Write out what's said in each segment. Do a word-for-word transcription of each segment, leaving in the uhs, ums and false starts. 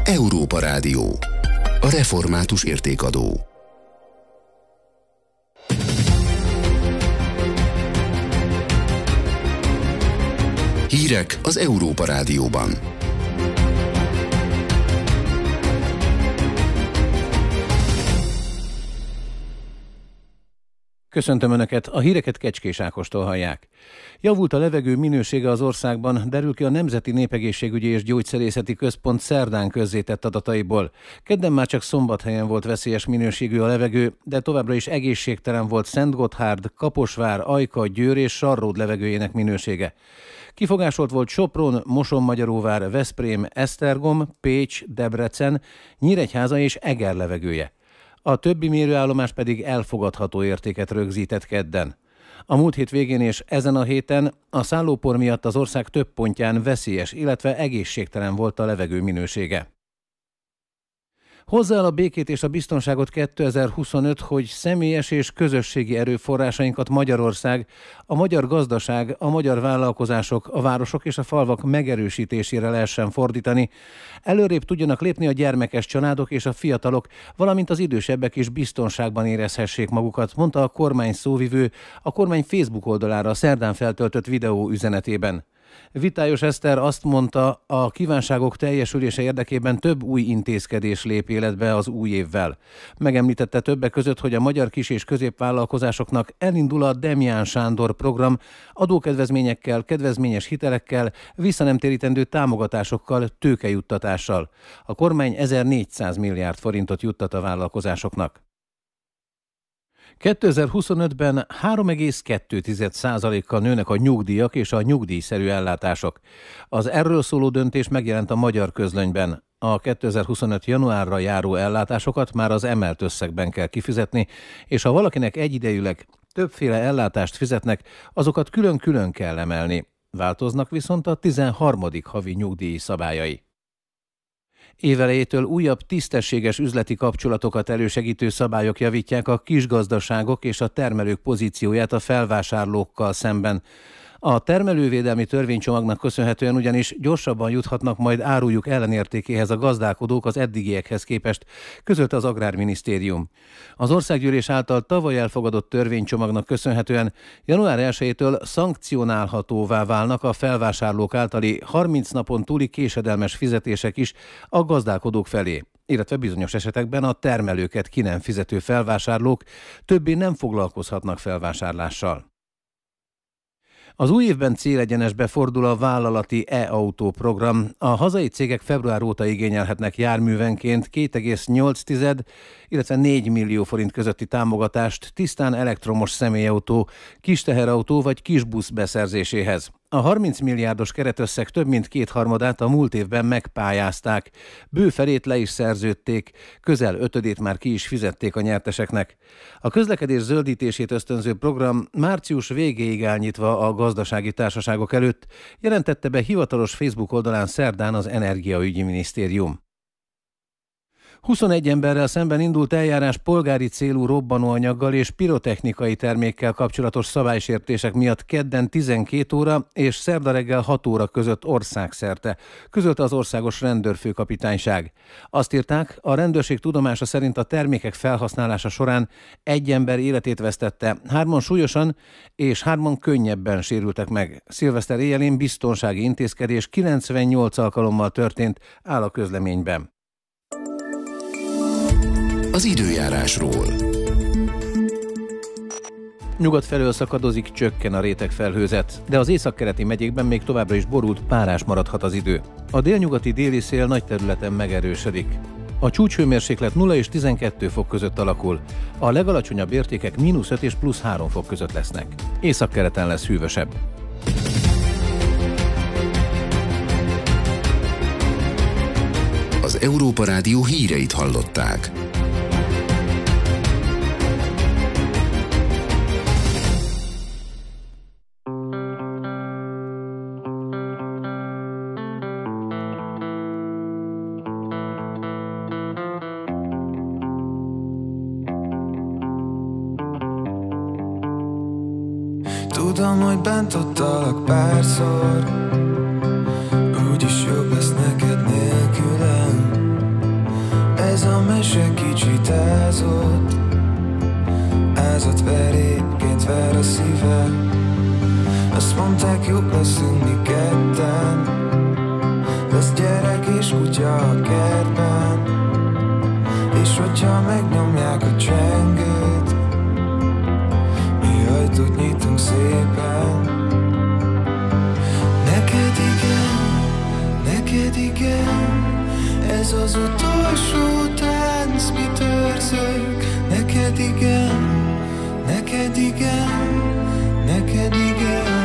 Európa Rádió. A református értékadó. Hírek az Európa Rádióban. Köszöntöm Önöket, a híreket Kecskés Ákostól hallják. Javult a levegő minősége az országban, derül ki a Nemzeti Népegészségügyi és Gyógyszerészeti Központ szerdán közzétett adataiból. Kedden már csak Szombathelyen volt veszélyes minőségű a levegő, de továbbra is egészségtelen volt Szentgotthárd, Kaposvár, Ajka, Győr és Sarród levegőjének minősége. Kifogásolt volt Sopron, Mosonmagyaróvár, Veszprém, Esztergom, Pécs, Debrecen, Nyíregyháza és Eger levegője. A többi mérőállomás pedig elfogadható értéket rögzített kedden. A múlt hét végén és ezen a héten a szállópor miatt az ország több pontján veszélyes, illetve egészségtelen volt a levegő minősége. Hozzá el a békét és a biztonságot kétezer-huszonöt, hogy személyes és közösségi erőforrásainkat Magyarország, a magyar gazdaság, a magyar vállalkozások, a városok és a falvak megerősítésére lehessen fordítani. Előrébb tudjanak lépni a gyermekes családok és a fiatalok, valamint az idősebbek is biztonságban érezhessék magukat, mondta a kormány szóvivő a kormány Facebook oldalára szerdán feltöltött videó üzenetében. Vitályos Eszter azt mondta, a kívánságok teljesülése érdekében több új intézkedés lép életbe az új évvel. Megemlítette többek között, hogy a magyar kis- és középvállalkozásoknak elindul a Demján Sándor program adókedvezményekkel, kedvezményes hitelekkel, visszanemtérítendő támogatásokkal, tőkejuttatással. A kormány ezernégyszáz milliárd forintot juttat a vállalkozásoknak. kétezer-huszonötben három egész kettő százalékkal nőnek a nyugdíjak és a nyugdíjszerű ellátások. Az erről szóló döntés megjelent a Magyar Közlönyben. A kétezer-huszonöt januárra járó ellátásokat már az emelt összegben kell kifizetni, és ha valakinek egyidejűleg többféle ellátást fizetnek, azokat külön-külön kell emelni. Változnak viszont a tizenharmadik havi nyugdíj szabályai. Évelejétől újabb tisztességes üzleti kapcsolatokat elősegítő szabályok javítják a kisgazdaságok és a termelők pozícióját a felvásárlókkal szemben. A termelővédelmi törvénycsomagnak köszönhetően ugyanis gyorsabban juthatnak majd áruljuk ellenértékéhez a gazdálkodók az eddigiekhez képest, közölte az Agrárminisztérium. Az Országgyűlés által tavaly elfogadott törvénycsomagnak köszönhetően január elsejétől szankcionálhatóvá válnak a felvásárlók általi harminc napon túli késedelmes fizetések is a gazdálkodók felé, illetve bizonyos esetekben a termelőket ki nem fizető felvásárlók többé nem foglalkozhatnak felvásárlással. Az új évben célegyenesbe fordul a vállalati e-autó program. A hazai cégek február óta igényelhetnek járművenként két egész nyolc, illetve négy millió forint közötti támogatást tisztán elektromos személyautó, kis teherautó vagy kisbusz beszerzéséhez. A harminc milliárdos keretösszeg több mint kétharmadát a múlt évben megpályázták. Bő felét le is szerződték, közel ötödét már ki is fizették a nyerteseknek. A közlekedés zöldítését ösztönző program március végéig áll nyitva a gazdasági társaságok előtt, jelentette be hivatalos Facebook oldalán szerdán az Energiaügyi Minisztérium. huszonegy emberrel szemben indult eljárás polgári célú robbanóanyaggal és pirotechnikai termékkel kapcsolatos szabálysértések miatt kedden tizenkét óra és szerda reggel hat óra között országszerte, közölte az Országos Rendőrfőkapitányság. Azt írták, a rendőrség tudomása szerint a termékek felhasználása során egy ember életét vesztette, hárman súlyosan és hárman könnyebben sérültek meg. Szilveszter éjjelén biztonsági intézkedés kilencvennyolc alkalommal történt, áll a közleményben. Az időjárásról. Nyugat felől szakadozik, csökken a rétegfelhőzet, de az északkeleti megyékben még továbbra is borult, párás maradhat az idő. A délnyugati déli szél nagy területen megerősödik. A csúcshőmérséklet nulla és tizenkettő fok között alakul, a legalacsonyabb értékek mínusz öt és plusz három fok között lesznek. Északkeleten lesz hűvösebb. Az Európa Rádió híreit hallották. Tudom, hogy bántottalak párszor, úgyis jobb lesz neked nélkülem. és egy kicsit ázott. Ázott verépként ver a szívem. Azt mondták, jobb leszünk mi ketten. Lesz gyerek és kutya a kertben. És hogyha megnyomják a csengőt, mi ajtót nyitunk szépen. Neked igen, neked igen, ez az utolsó tánc, mit őrzök. Neked igen, neked igen, neked igen.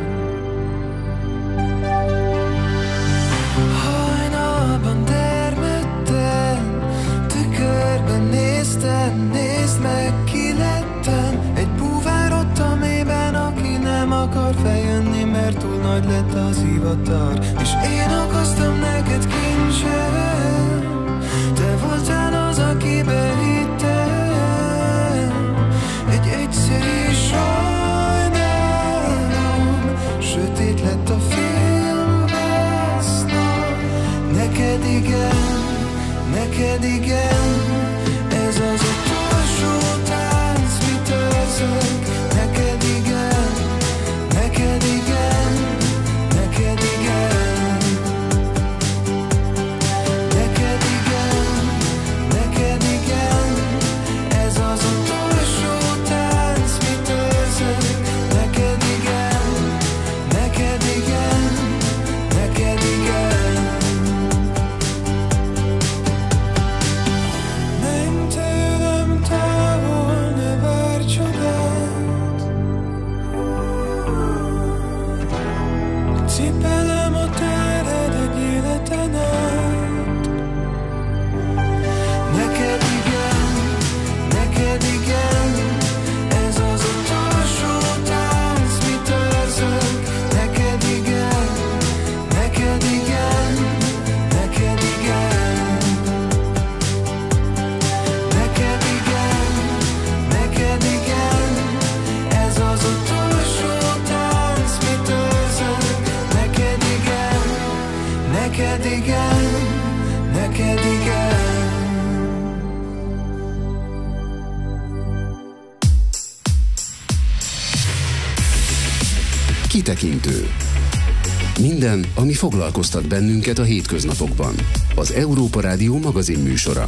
Hajnalban termettem, tükörben néztem, nézd meg ki lettem. Egy búvár ott a mélyben, aki nem akar feljönni, mert túl nagy lett az ivatar. És én okoztam neked kincsem, te voltál az, akibe hittem. Egy egyszerű sajnálom, sötét lett a filmvászna. Neked igen, neked igen, ez az utolsó tánc, mit őrzök. Neked igen, neked igen, neked igen. Neked igen, neked igen, ez az utolsó tánc, mit őrzök. Neked igen, neked igen, neked igen. Menj tőlem távol, ne várj csodát. Cipelem a tered egy életen át. Neked igen, neked igen, ez az utolsó tánc, mit őrzök. Neked igen, neked igen, neked igen. Neked igen, neked igen, ez az utolsó tánc, mit őrzök. Neked igen, neked igen, neked igen. Kitekintő. Minden, ami foglalkoztat bennünket a hétköznapokban. Az Európa Rádió magazin műsora.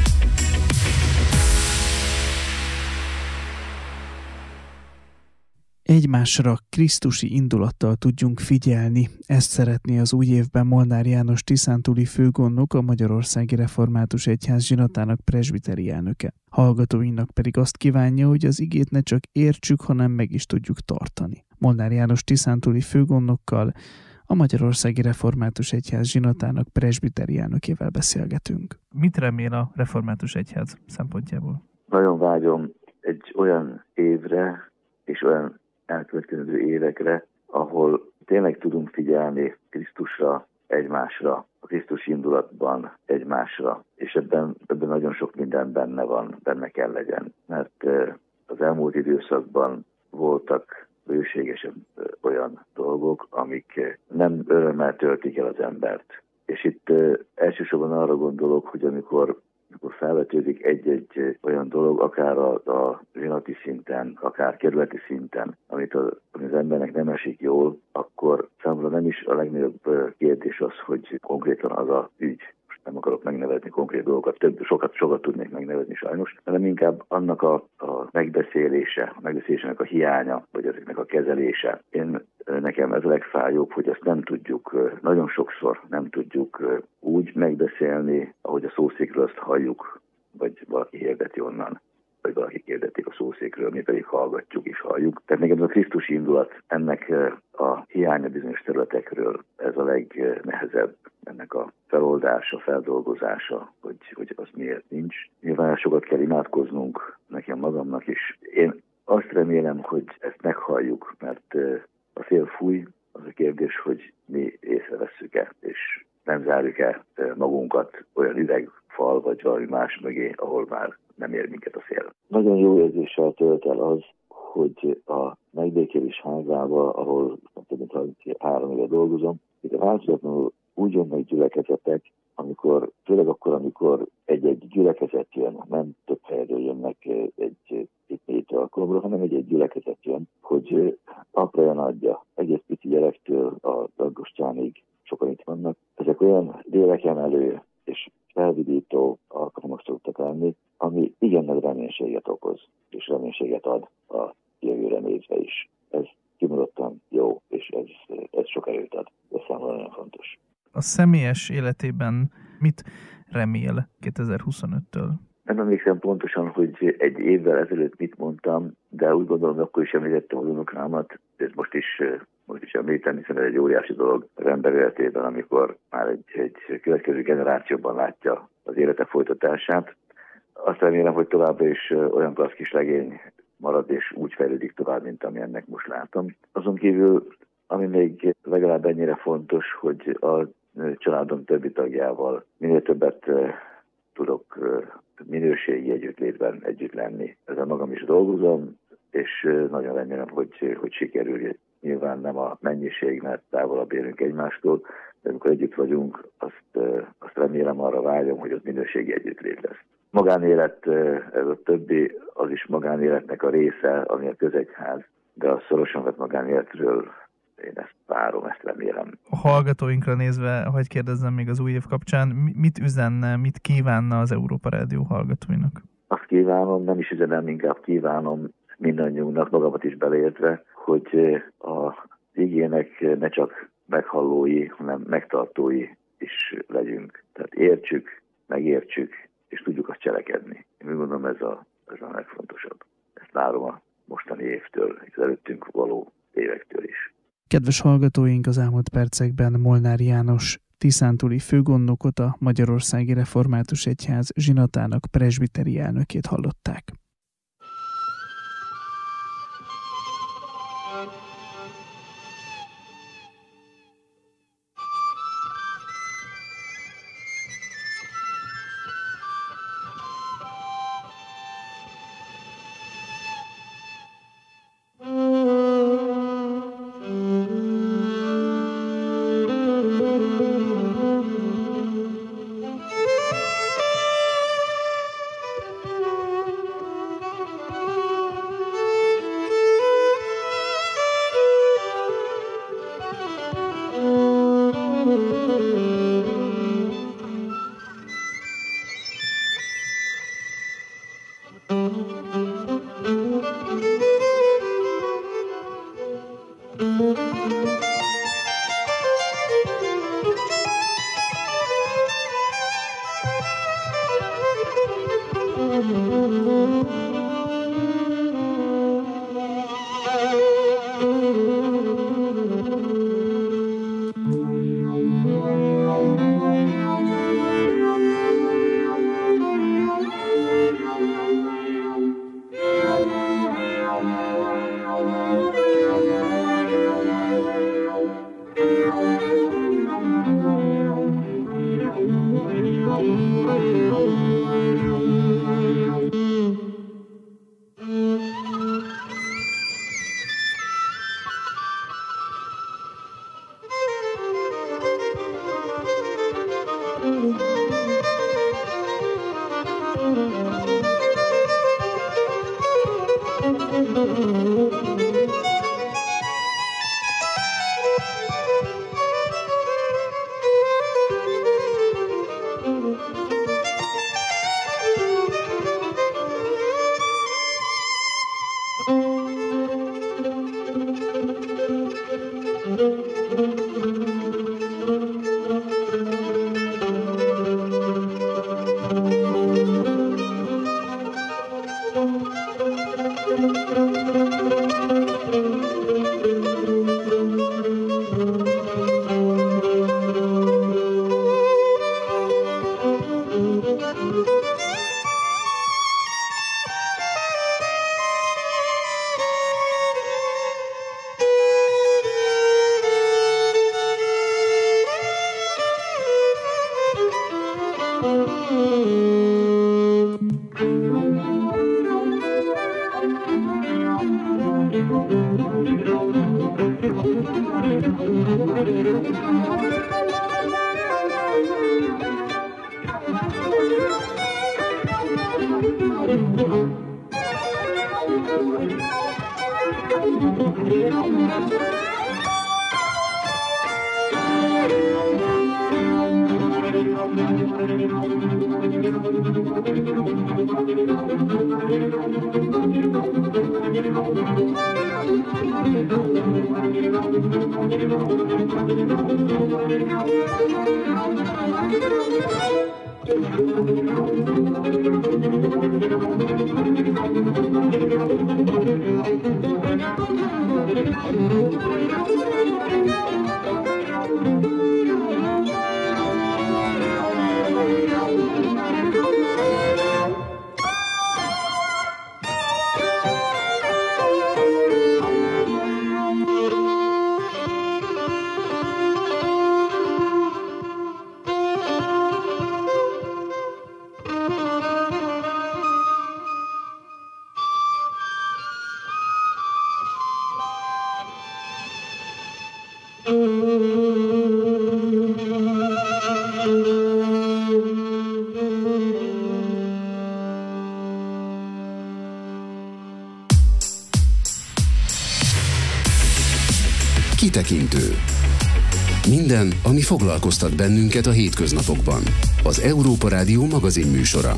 Egymásra krisztusi indulattal tudjunk figyelni. Ezt szeretné az új évben Molnár János tiszántúli főgondnok, a Magyarországi Református Egyház zsinatának presbiteri elnöke. Hallgatóinknak pedig azt kívánja, hogy az igét ne csak értsük, hanem meg is tudjuk tartani. Molnár János tiszántúli főgondnokkal, a Magyarországi Református Egyház zsinatának presbiteri elnökével beszélgetünk. Mit remél a Református Egyház szempontjából? Nagyon vágyom egy olyan évre és olyan elkövetkező évekre, ahol tényleg tudunk figyelni Krisztusra, egymásra, a Krisztus indulatban egymásra, és ebben, ebben nagyon sok minden benne van, benne kell legyen. Mert az elmúlt időszakban voltak bőségesen olyan dolgok, amik nem örömmel töltik el az embert. És itt elsősorban arra gondolok, hogy amikor akkor felvetődik egy-egy olyan dolog, akár a, a zsinati szinten, akár kerületi szinten, amit, a, amit az embernek nem esik jól, akkor számomra nem is a legnagyobb kérdés az, hogy konkrétan az a ügy. Most nem akarok megnevezni konkrét dolgokat, több, sokat, sokat tudnék megnevezni sajnos, hanem inkább annak a, a megbeszélése, a megbeszélésének a hiánya, vagy ezeknek a kezelése. Én Nekem ez a legfájóbb, hogy ezt nem tudjuk, nagyon sokszor nem tudjuk úgy megbeszélni, ahogy a szószékről azt halljuk, vagy valaki hirdeti onnan, vagy valaki kérdetik a szószékről, mi pedig hallgatjuk és halljuk. Tehát nekem ez a krisztusi indulat, ennek a hiánya bizonyos területekről, ez a legnehezebb, ennek a feloldása, feldolgozása, hogy, hogy az miért nincs. Nyilván sokat kell imádkoznunk, nekem magamnak is. Én azt remélem, hogy ezt meghalljuk, mert a szél fúj, az a kérdés, hogy mi észrevesszük-e, és nem zárjuk-e magunkat olyan üvegfal, vagy valami más mögé, ahol már nem ér minket a szél. Nagyon jó érzéssel tölt el az, hogy a megbékélés házával, ahol több mint harminchárom éve dolgozom, itt a változatlanul úgy jönnek gyülekezetek, amikor, főleg akkor, amikor egy-egy gyülekezet jön, nem több helyről jönnek egy itt alkalomra, hanem egy-egy gyülekezet jön, hogy aprajan adja, egész pici gyerektől a Dagostyánig sokan itt vannak. Ezek olyan lélekemelő és felvidító alkalmak szoktak lenni, ami igen nagy reménységet okoz, és reménységet ad a jövőre nézve is. Ez kimondottan jó, és ez, ez sok erőt ad. Ez számomra nagyon fontos. A személyes életében mit remél kétezer-huszonöttől? Nem emlékszem pontosan, hogy egy évvel ezelőtt mit mondtam, de úgy gondolom, hogy akkor is említettem az unokámat, ez most is, most is említem, hiszen ez egy óriási dolog az ember életében, amikor már egy, egy következő generációban látja az élete folytatását. Azt remélem, hogy továbbra is olyan klassz kis legény marad, és úgy fejlődik tovább, mint ami ennek most látom. Azon kívül, ami még legalább ennyire fontos, hogy a családom többi tagjával minél többet tudok minőségi együttlétben együtt lenni. Ezzel magam is dolgozom, és nagyon remélem, hogy, hogy sikerül. Nyilván nem a mennyiség, mert távolabb élünk egymástól, de amikor együtt vagyunk, azt, azt remélem, arra vágyom, hogy ott minőségi együttlét lesz. Magánélet, ez a többi, az is magánéletnek a része, ami a közegyház, de a szorosan vett magánéletről én ezt várom, ezt remélem. A hallgatóinkra nézve, hogy kérdezzem még az új év kapcsán, mit üzenne, mit kívánna az Európa Rádió hallgatóinak? Azt kívánom, nem is üzenem, inkább kívánom mindannyiunknak, magamat is beleértve, hogy az igének ne csak meghallói, hanem megtartói is legyünk. Tehát értsük, megértsük, és tudjuk azt cselekedni. Én úgy gondolom, ez a, ez a legfontosabb. Ezt várom a mostani évtől, és az előttünk való évektől is. Kedves hallgatóink, az elmúlt percekben Molnár János tiszántúli főgondnokot, a Magyarországi Református Egyház zsinatának presbiteri elnökét hallották. Thank you. Kitekintő. Minden, ami foglalkoztat bennünket a hétköznapokban. Az Európa Rádió magazin műsora.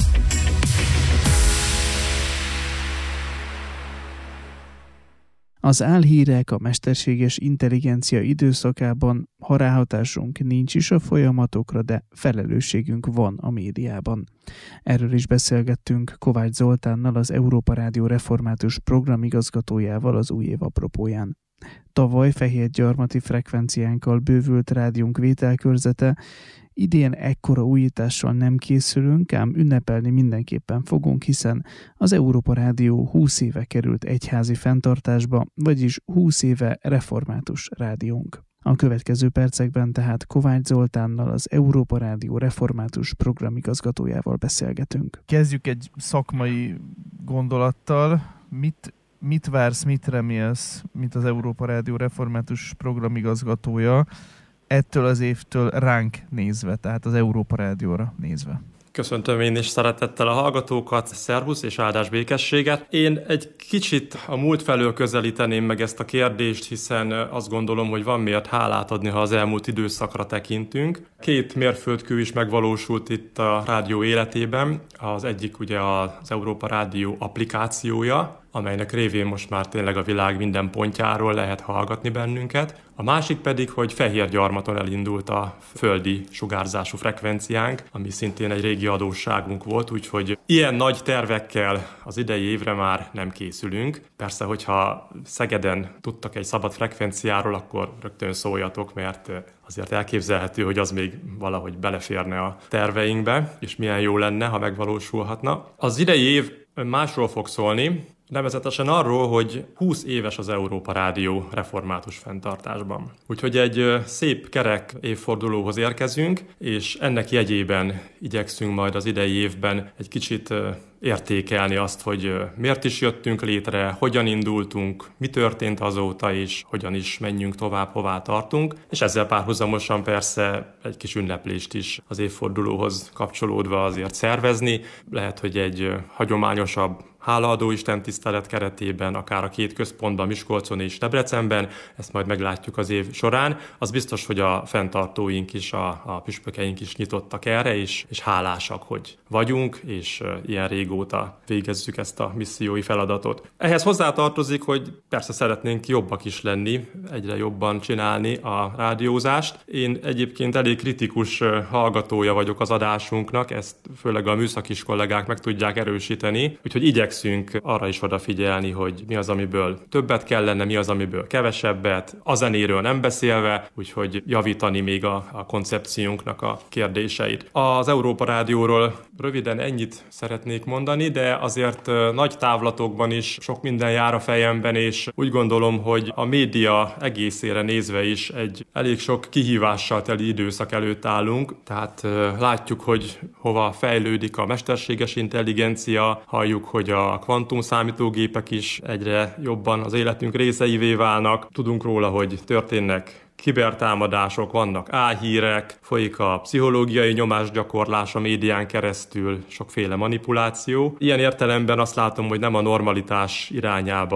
Az álhírek a mesterséges intelligencia időszakában, ha ráhatásunk nincs is a folyamatokra, de felelősségünk van a médiában. Erről is beszélgettünk Kovács Zoltánnal, az Európa Rádió református programigazgatójával az új év apropóján. Tavaly fehérgyarmati frekvenciánkkal bővült rádiónk vételkörzete, idén ekkora újítással nem készülünk, ám ünnepelni mindenképpen fogunk, hiszen az Európa Rádió húsz éve került egyházi fenntartásba, vagyis húsz éve református rádiónk. A következő percekben tehát Kovács Zoltánnal, az Európa Rádió református programigazgatójával beszélgetünk. Kezdjük egy szakmai gondolattal. Mit Mit vársz, mit remélsz, mint az Európa Rádió református programigazgatója ettől az évtől ránk nézve, tehát az Európa Rádióra nézve? Köszöntöm én is szeretettel a hallgatókat, szervusz és áldás békességet. Én egy kicsit a múlt felől közelíteném meg ezt a kérdést, hiszen azt gondolom, hogy van miért hálát adni, ha az elmúlt időszakra tekintünk. Két mérföldkő is megvalósult itt a rádió életében. Az egyik ugye az Európa Rádió applikációja, amelynek révén most már tényleg a világ minden pontjáról lehet hallgatni bennünket. A másik pedig, hogy Fehérgyarmaton elindult a földi sugárzású frekvenciánk, ami szintén egy régi adósságunk volt, úgyhogy ilyen nagy tervekkel az idei évre már nem készülünk. Persze, hogyha Szegeden tudtak egy szabad frekvenciáról, akkor rögtön szóljatok, mert azért elképzelhető, hogy az még valahogy beleférne a terveinkbe, és milyen jó lenne, ha megvalósulhatna. Az idei év másról fog szólni, nevezetesen arról, hogy húsz éves az Európa Rádió református fenntartásban. Úgyhogy egy szép kerek évfordulóhoz érkezünk, és ennek jegyében igyekszünk majd az idei évben egy kicsit értékelni azt, hogy miért is jöttünk létre, hogyan indultunk, mi történt azóta, és hogyan is menjünk tovább, hová tartunk, és ezzel párhuzamosan persze egy kis ünneplést is az évfordulóhoz kapcsolódva azért szervezni. Lehet, hogy egy hagyományosabb hálaadó Isten tisztelet keretében, akár a két központban, Miskolcon és Debrecenben, ezt majd meglátjuk az év során. Az biztos, hogy a fenntartóink is, a, a püspökeink is nyitottak erre, és, és hálásak, hogy vagyunk, és ilyen régóta végezzük ezt a missziói feladatot. Ehhez hozzátartozik, hogy persze szeretnénk jobbak is lenni, egyre jobban csinálni a rádiózást. Én egyébként elég kritikus hallgatója vagyok az adásunknak, ezt főleg a műszakis kollégák meg tudják erősíteni, úgyhogy igyekszünk arra is odafigyelni, hogy mi az, amiből többet kellene, mi az, amiből kevesebbet, a zenéről nem beszélve, úgyhogy javítani még a, a koncepciónknak a kérdéseit. Az Európa Rádióról röviden ennyit szeretnék mondani, de azért nagy távlatokban is sok minden jár a fejemben, és úgy gondolom, hogy a média egészére nézve is egy elég sok kihívással teli időszak előtt állunk, tehát látjuk, hogy hova fejlődik a mesterséges intelligencia, halljuk, hogy a kvantum számítógépek is egyre jobban az életünk részeivé válnak, tudunk róla, hogy történnek kibertámadások, vannak álhírek, folyik a pszichológiai nyomásgyakorlás a médián keresztül, sokféle manipuláció. Ilyen értelemben azt látom, hogy nem a normalitás irányába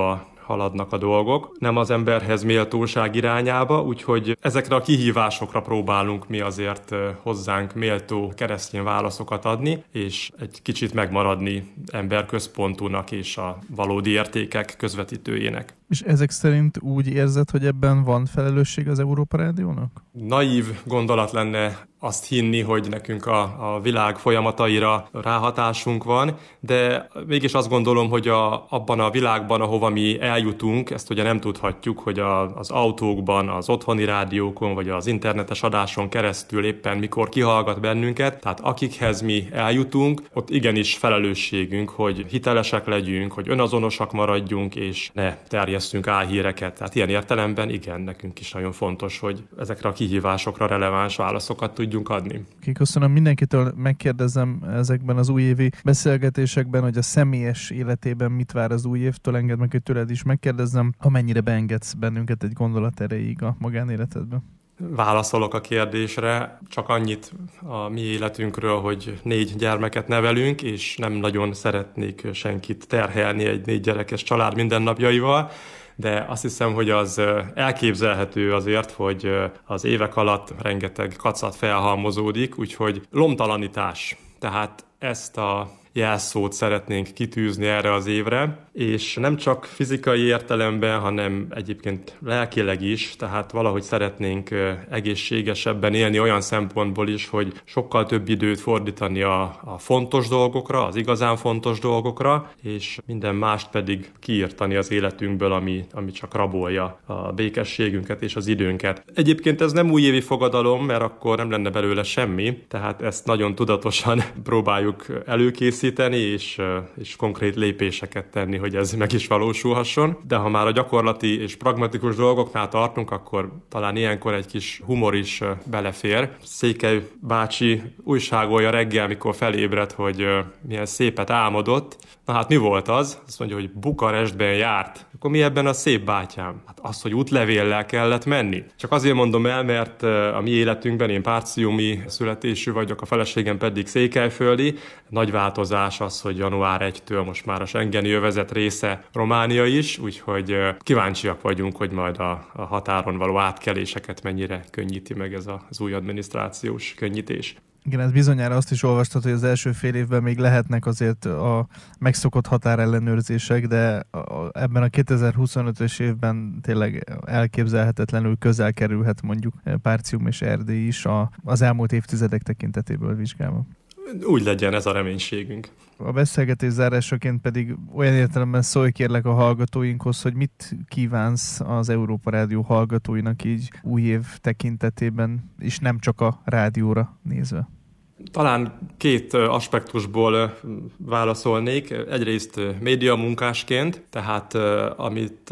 haladnak a dolgok, nem az emberhez méltóság irányába, úgyhogy ezekre a kihívásokra próbálunk mi azért hozzánk méltó keresztény válaszokat adni, és egy kicsit megmaradni emberközpontúnak és a valódi értékek közvetítőjének. És ezek szerint úgy érzed, hogy ebben van felelősség az Európa Rádiónak? Naív gondolat lenne azt hinni, hogy nekünk a, a világ folyamataira ráhatásunk van, de mégis azt gondolom, hogy a, abban a világban, ahova mi eljutunk, ezt ugye nem tudhatjuk, hogy a, az autókban, az otthoni rádiókon, vagy az internetes adáson keresztül éppen mikor kihallgat bennünket, tehát akikhez mi eljutunk, ott igenis felelősségünk, hogy hitelesek legyünk, hogy önazonosak maradjunk, és ne terjesszünk álhíreket. Tehát ilyen értelemben igen, nekünk is nagyon fontos, hogy ezekre a kihívásokra releváns válaszokat tudjunk adni. Köszönöm, mindenkitől megkérdezem ezekben az újévi beszélgetésekben, hogy a személyes életében mit vár az új évtől, engedd meg, hogy tőled is megkérdezzem, amennyire beengedsz bennünket egy gondolat erejéig a magánéletedben. Válaszolok a kérdésre, csak annyit a mi életünkről, hogy négy gyermeket nevelünk, és nem nagyon szeretnék senkit terhelni egy négy gyerekes család mindennapjaival, de azt hiszem, hogy az elképzelhető azért, hogy az évek alatt rengeteg kacat felhalmozódik, úgyhogy lomtalanítás. Tehát ezt a jelszót szeretnénk kitűzni erre az évre, és nem csak fizikai értelemben, hanem egyébként lelkileg is, tehát valahogy szeretnénk egészségesebben élni olyan szempontból is, hogy sokkal több időt fordítani a, a fontos dolgokra, az igazán fontos dolgokra, és minden mást pedig kiírtani az életünkből, ami, ami csak rabolja a békességünket és az időnket. Egyébként ez nem újévi fogadalom, mert akkor nem lenne belőle semmi, tehát ezt nagyon tudatosan próbáljuk előkészíteni, És, és konkrét lépéseket tenni, hogy ez meg is valósulhasson. De ha már a gyakorlati és pragmatikus dolgoknál tartunk, akkor talán ilyenkor egy kis humor is belefér. Székely bácsi újságolja reggel, mikor felébredt, hogy milyen szépet álmodott. Na hát mi volt az? Azt mondja, hogy Bukarestben járt. Akkor mi ebben a szép, bátyám? Hát az, hogy útlevéllel kellett menni. Csak azért mondom el, mert a mi életünkben, én párciumi születésű vagyok, a feleségem pedig székelyföldi. Nagy változás az, hogy január elsejétől most már a Schengeni övezet része Románia is, úgyhogy kíváncsiak vagyunk, hogy majd a, a határon való átkeléseket mennyire könnyíti meg ez az új adminisztrációs könnyítés. Igen, ez bizonyára azt is olvastad, hogy az első fél évben még lehetnek azért a megszokott határellenőrzések, de ebben a kétezer-huszonötös évben tényleg elképzelhetetlenül közel kerülhet mondjuk Párcium és Erdély is a, az elmúlt évtizedek tekintetéből vizsgálva. Úgy legyen, ez a reménységünk. A beszélgetés zárásaként pedig olyan értelemben szólj kérlek a hallgatóinkhoz, hogy mit kívánsz az Európa Rádió hallgatóinak így új év tekintetében, és nem csak a rádióra nézve. Talán két aspektusból válaszolnék. Egyrészt médiamunkásként, tehát amit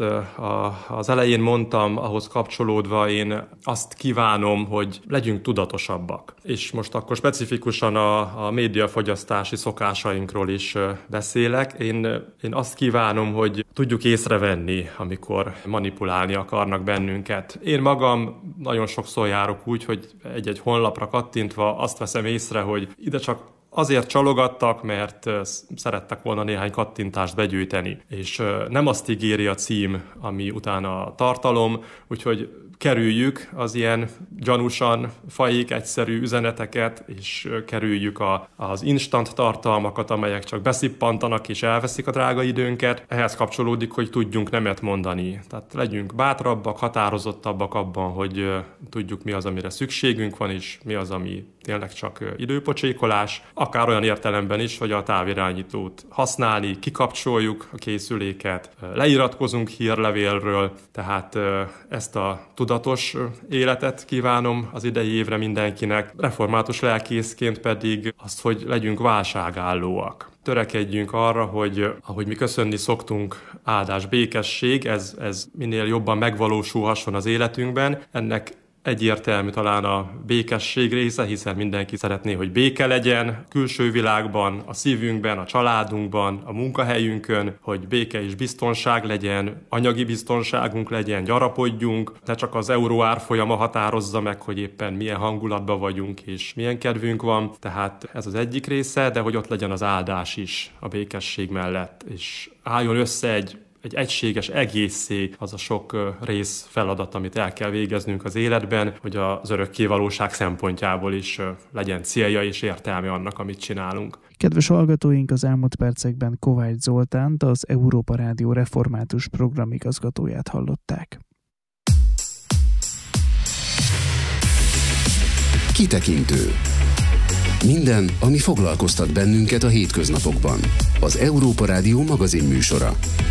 az elején mondtam, ahhoz kapcsolódva én azt kívánom, hogy legyünk tudatosabbak. És most akkor specifikusan a, a médiafogyasztási szokásainkról is beszélek. Én, én azt kívánom, hogy tudjuk észrevenni, amikor manipulálni akarnak bennünket. Én magam nagyon sokszor járok úgy, hogy egy-egy honlapra kattintva azt veszem észre, hogy ide csak azért csalogattak, mert szerettek volna néhány kattintást begyűjteni. És nem azt ígéri a cím, ami utána a tartalom, úgyhogy kerüljük az ilyen gyanúsan faik egyszerű üzeneteket, és kerüljük a, az instant tartalmakat, amelyek csak beszippantanak és elveszik a drága időnket. Ehhez kapcsolódik, hogy tudjunk nemet mondani. Tehát legyünk bátrabbak, határozottabbak abban, hogy tudjuk, mi az, amire szükségünk van, és mi az, ami tényleg csak időpocsékolás. Akár olyan értelemben is, hogy a távirányítót használni, kikapcsoljuk a készüléket, leiratkozunk hírlevélről, tehát ezt a tudatos életet kívánom az idei évre mindenkinek. Református lelkészként pedig azt, hogy legyünk válságállóak. Törekedjünk arra, hogy ahogy mi köszönni szoktunk, áldás, békesség, ez, ez minél jobban megvalósulhasson az életünkben. Ennek egyértelmű talán a békesség része, hiszen mindenki szeretné, hogy béke legyen külső világban, a szívünkben, a családunkban, a munkahelyünkön, hogy béke és biztonság legyen, anyagi biztonságunk legyen, gyarapodjunk, ne csak az euró árfolyama határozza meg, hogy éppen milyen hangulatban vagyunk és milyen kedvünk van. Tehát ez az egyik része, de hogy ott legyen az áldás is a békesség mellett, és álljon össze egy egy egységes egészé az a sok rész feladat, amit el kell végeznünk az életben, hogy az örökké valóság szempontjából is legyen célja és értelme annak, amit csinálunk. Kedves hallgatóink, az elmúlt percekben Kovács Zoltánt, az Európa Rádió református programigazgatóját hallották. Kitekintő. Minden, ami foglalkoztat bennünket a hétköznapokban. Az Európa Rádió magazin műsora.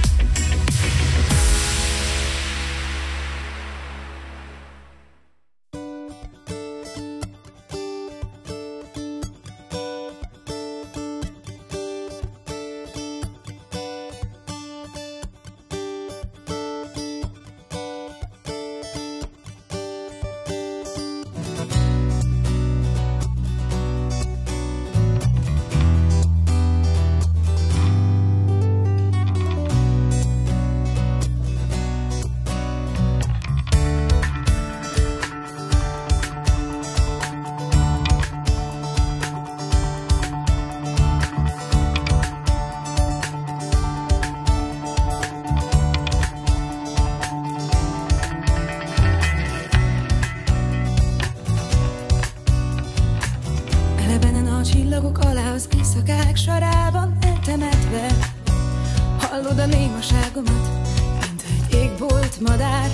Csillagok alá az éjszakák sorában eltemetve, hallod a némaságomat, mint egy égbolt madár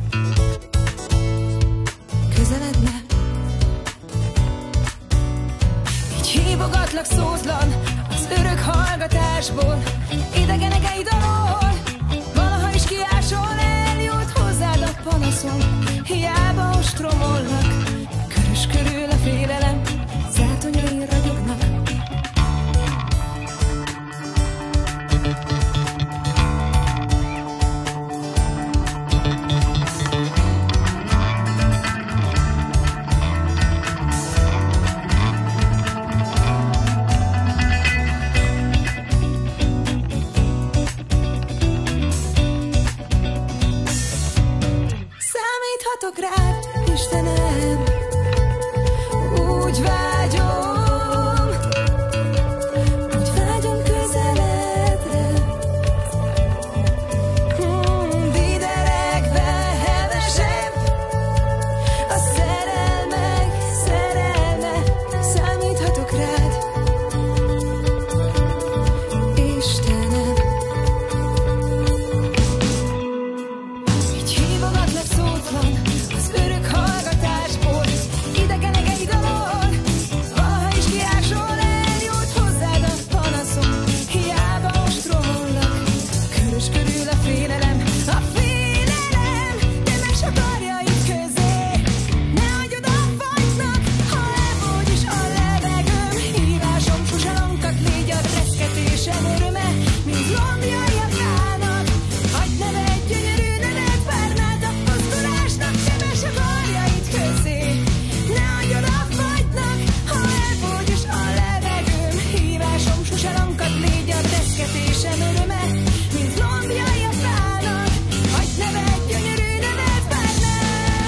közeledne. Így hívogatlak szótlan az örök hallgatásból, idegenekeid alól, valaha is kiásol, eljut hozzád a panaszom, hiába ostromolnak, körös körül a félelem, zátonyai ragyognak. Számíthatok rád, Istenem, úgy vágyom, úgy vágyom közeledre, hmm, diderekbe hevesebb, a szerelmek szerelme, számíthatok rád, Istenem. Így hívogatlak szótlan az örök hallgatásból, idegenekeid alól, valaha is kiásol, eljut hozzád a panaszom, hiába ostromolnak, körös körül a félelem, a félelem, nemes a karjaid közé, ne hagyj oda fagynak, ha elfogy is a levegőm, hívásom sose lankat, légy a reszketésem öröme, mint lombjai a fának, hagyd neve egy gyönyörű nevet, várnád a pusztulásnak, nemes a karjaid közé, ne hagyj oda fagynak, ha elfogy is a levegőm, hívásom sose lankat, légy a reszketésem öröme, mint lombjai a fának, hagyd neve egy gyönyörű nevet, várnád.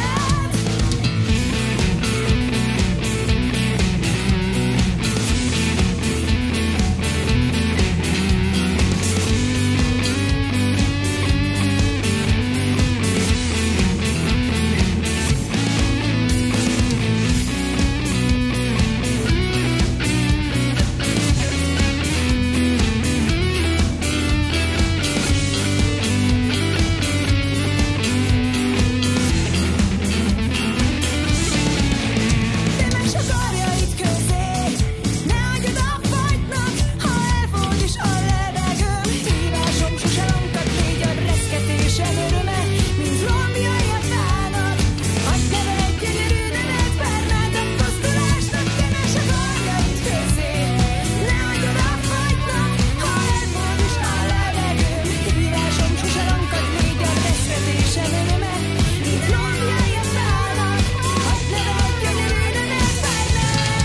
Nemes a karjaid közé, ne hagyj oda fagynak, ha elfogy is a levegőm, hívásom sose lankat, légy a reszketésem öröme, mint lombjai a fának, hagyd neve egy gyönyörű nevet, várnád a pusztulásnak, nemes a karjaid közé, ne hagyj oda fagynak, ha elfogy is a levegőm, hívásom sose lankat, légy a reszketésem öröme, mint lombjai a fának, hagyd neve egy gyönyörű nevet, várnád.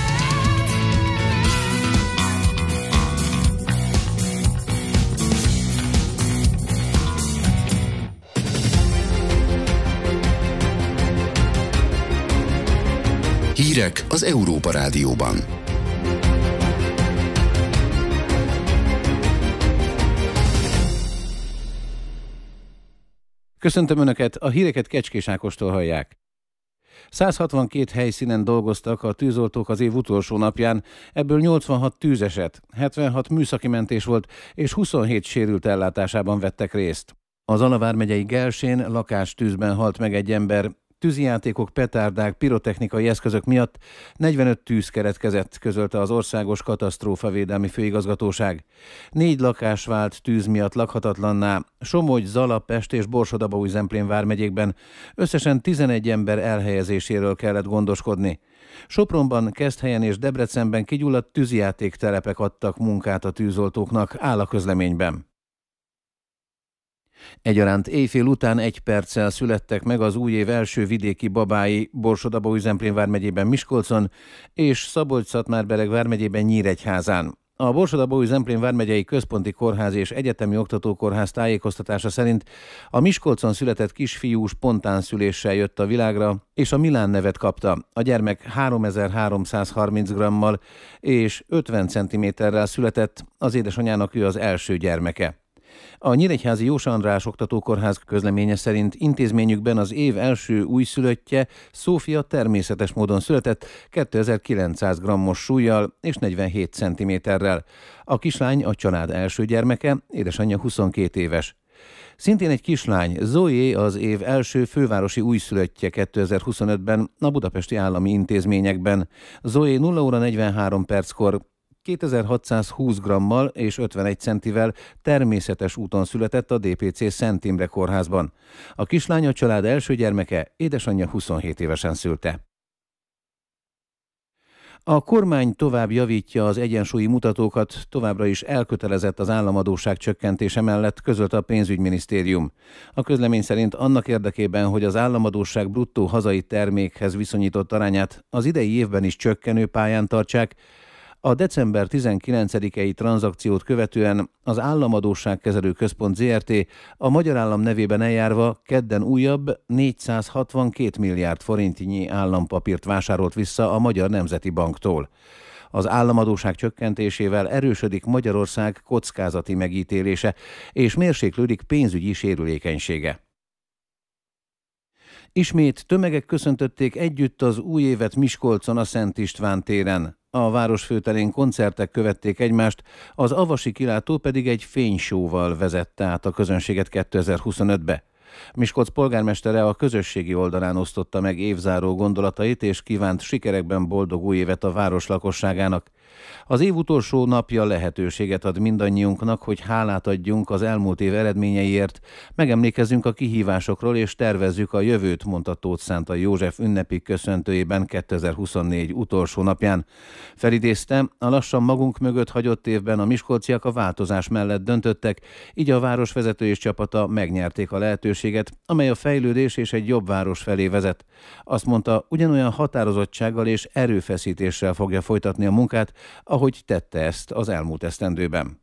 Hírek az Európa Rádióban. Köszöntöm Önöket, a híreket Kecskés Ákostól hallják. száz hatvankét helyszínen dolgoztak a tűzoltók az év utolsó napján, ebből nyolcvanhat tűzeset, hetvenhat műszaki mentés volt, és huszonhét sérült ellátásában vettek részt. Az Ala vármegyei Gelsén lakástűzben halt meg egy ember. Tűzijátékok, petárdák, pirotechnikai eszközök miatt negyvenöt tűz keretkezett, közölte az Országos Katasztrófavédelmi Főigazgatóság. Négy lakás vált tűz miatt lakhatatlanná, Somogy, Zala, Pest és Borsod-Abaúj-Zemplén vármegyékben összesen tizenegy ember elhelyezéséről kellett gondoskodni. Sopronban, Keszthelyen és Debrecenben kigyulladt tűzijátéktelepek adtak munkát a tűzoltóknak, áll a közleményben. Egyaránt éjfél után egy perccel születtek meg az új év első vidéki babái Borsod-Abaúj-Zemplén vármegyében Miskolcon és Szabolcs-Szatmár-Bereg vármegyében Nyíregyházán. A Borsod-Abaúj-Zemplén vármegyei Központi Kórház és Egyetemi Oktatókórház tájékoztatása szerint a Miskolcon született kisfiú spontán szüléssel jött a világra, és a Milán nevet kapta. A gyermek háromezer-háromszázharminc grammal és ötven centiméterrel született, az édesanyjának ő az első gyermeke. A nyíregyházi Jós András Oktatókórház közleménye szerint intézményükben az év első újszülöttje, Szófia természetes módon született kétezer-kilencszáz grammos súllyal és negyvenhét centiméterrel. A kislány a család első gyermeke, édesanyja huszonkét éves. Szintén egy kislány, Zoé az év első fővárosi újszülöttje kétezer-huszonötben a budapesti állami intézményekben. Zoé nulla óra negyvenhárom perckor kétezer-hatszázhúsz grammal és ötvenegy centivel természetes úton született a dé pé cé Szent Imre kórházban. A kislány a család első gyermeke, édesanyja huszonhét évesen szülte. A kormány tovább javítja az egyensúlyi mutatókat, továbbra is elkötelezett az államadósság csökkentése mellett, közölte a pénzügyminisztérium. A közlemény szerint annak érdekében, hogy az államadósság bruttó hazai termékhez viszonyított arányát az idei évben is csökkenő pályán tartsák, a december tizenkilencedikei tranzakciót követően az Államadósságkezelő Központ zé er té a magyar állam nevében eljárva kedden újabb négyszázhatvankét milliárd forintnyi állampapírt vásárolt vissza a Magyar Nemzeti Banktól. Az államadósság csökkentésével erősödik Magyarország kockázati megítélése, és mérséklődik pénzügyi sérülékenysége. Ismét tömegek köszöntötték együtt az új évet Miskolcon a Szent István téren. A város főterén koncertek követték egymást, az avasi kilátó pedig egy fénysóval vezette át a közönséget kétezer-huszonötbe. Miskolc polgármestere a közösségi oldalán osztotta meg évzáró gondolatait és kívánt sikerekben boldog új évet a város lakosságának. Az év utolsó napja lehetőséget ad mindannyiunknak, hogy hálát adjunk az elmúlt év eredményeiért, megemlékezzünk a kihívásokról és tervezzük a jövőt, mondta Tóth Szántai József ünnepi köszöntőjében kétezer-huszonnégy utolsó napján. Felidézte, a lassan magunk mögött hagyott évben a miskolciak a változás mellett döntöttek, így a városvezető és csapata megnyerték a lehetőséget, amely a fejlődés és egy jobb város felé vezet. Azt mondta, ugyanolyan határozottsággal és erőfeszítéssel fogja folytatni a munkát, ahogy tette ezt az elmúlt esztendőben.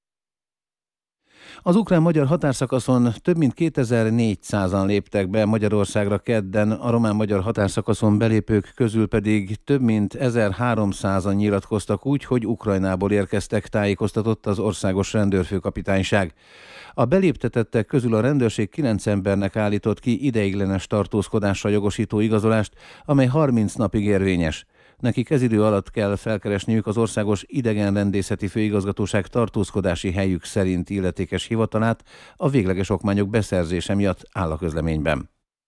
Az ukrán-magyar határszakaszon több mint kétezer-négyszázan léptek be Magyarországra kedden, a román-magyar határszakaszon belépők közül pedig több mint ezerháromszázan nyilatkoztak úgy, hogy Ukrajnából érkeztek, tájékoztatott az Országos Rendőrfőkapitányság. A beléptetettek közül a rendőrség kilenc embernek állított ki ideiglenes tartózkodásra jogosító igazolást, amely harminc napig érvényes. Nekik ez idő alatt kell felkeresniük az Országos Idegenrendészeti Főigazgatóság tartózkodási helyük szerint illetékes hivatalát a végleges okmányok beszerzése miatt, áll a közleményben.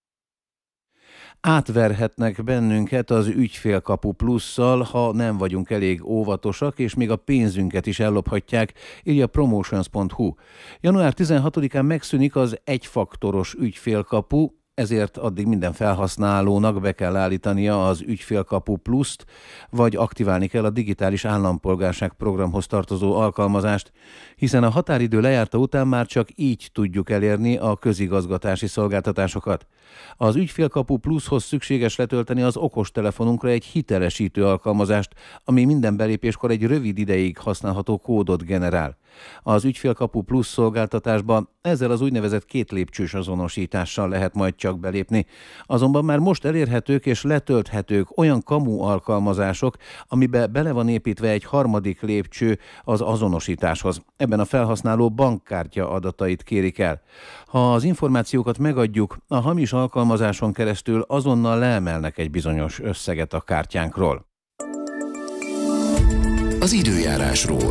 Átverhetnek bennünket az ügyfélkapu plusszal, ha nem vagyunk elég óvatosak, és még a pénzünket is ellophatják, írja promotions pont hu. január tizenhatodikán megszűnik az egyfaktoros ügyfélkapu, ezért addig minden felhasználónak be kell állítania az ügyfélkapu pluszt, vagy aktiválni kell a digitális állampolgárság programhoz tartozó alkalmazást, hiszen a határidő lejárta után már csak így tudjuk elérni a közigazgatási szolgáltatásokat. Az ügyfélkapu pluszhoz szükséges letölteni az okostelefonunkra egy hitelesítő alkalmazást, ami minden belépéskor egy rövid ideig használható kódot generál. Az Ügyfélkapu Plusz szolgáltatásban ezzel az úgynevezett két lépcsős azonosítással lehet majd csak belépni. Azonban már most elérhetők és letölthetők olyan kamu alkalmazások, amibe bele van építve egy harmadik lépcső az azonosításhoz. Ebben a felhasználó bankkártya adatait kérik el. Ha az információkat megadjuk, a hamis alkalmazáson keresztül azonnal leemelnek egy bizonyos összeget a kártyánkról. Az időjárásról.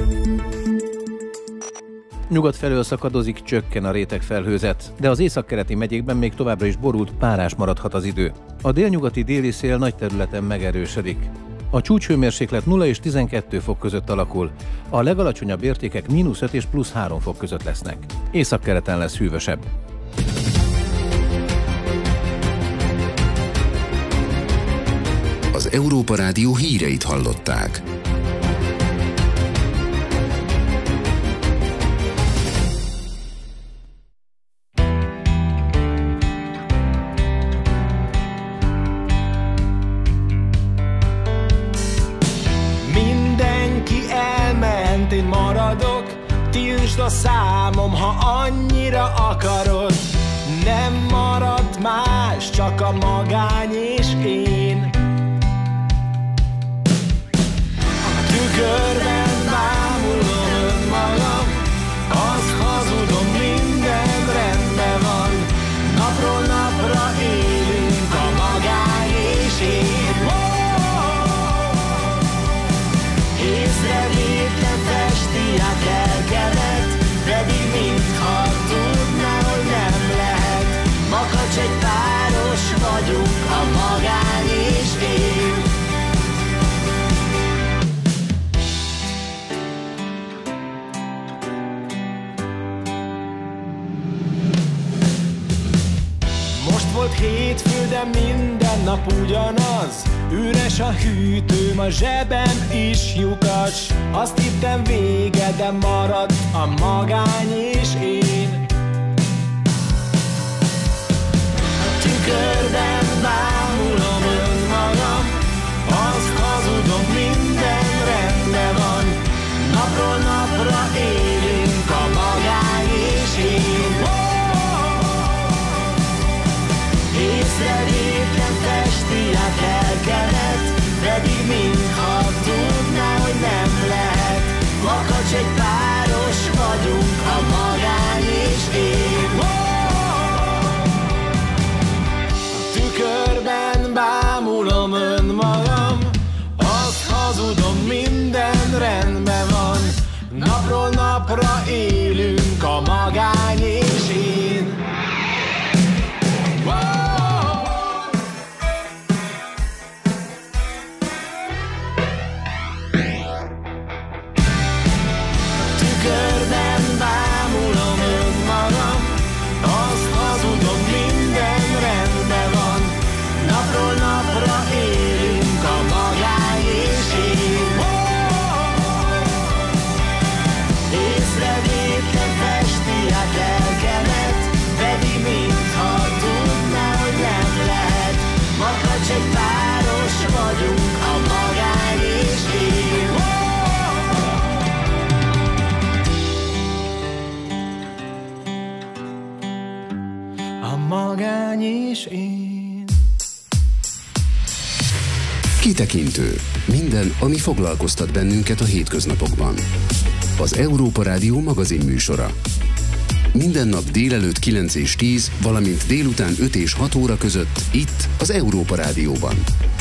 Nyugat felől szakadozik, csökken a rétegfelhőzet, de az északkeleti megyékben még továbbra is borult, párás maradhat az idő. A délnyugati déli szél nagy területen megerősödik. A csúcshőmérséklet nulla és tizenkettő fok között alakul, a legalacsonyabb értékek mínusz öt és plusz három fok között lesznek. Északkeleten lesz hűvösebb. Az Európa Rádió híreit hallották. Mindenki elment, én maradok, tiltsd a számom, ha annyira akarod. Nem maradt más, csak a magány és én. Tükörben bámulom önmagam, azt hazudom, minden rendben van. Napról napra élünk, a magány és én. Észrevétlen festi a kelkemet, pedig mintha tudná, hogy nem lehet. Makacs egy páros vagyunk, a magány és én. Volt hétfő, de minden nap ugyanaz. Üres a hűtőm, a zsebem is lyukas. Azt hittem vége, de maradt a magány és én. A tükörben bámulom önmagam, azt hazudom, minden rendben van. Napról napra élünk, a magány és én. Észrevétlen festi a kelkemet, pedig mintha tudná, hogy nem lehet. Makacs egy páros vagyunk, a magány és én. A tükörben bámulom önmagam, azt hazudom, minden rendben van. Napról napra élünk, a magány és én. Tükörben bámulom önmagam, azt hazudom, minden rendben van. Napról napra élünk, a magány és én. Észrevétlen festi a kelkemet, pedig mintha tudná, hogy nem lehet. Makacs egy páros vagyunk, a magány és én. A magány és én. Kitekintő. Minden, ami foglalkoztat bennünket a hétköznapokban. Az Európa Rádió magazin műsora. Minden nap délelőtt kilenc és tíz, valamint délután öt és hat óra között itt az Európa Rádióban.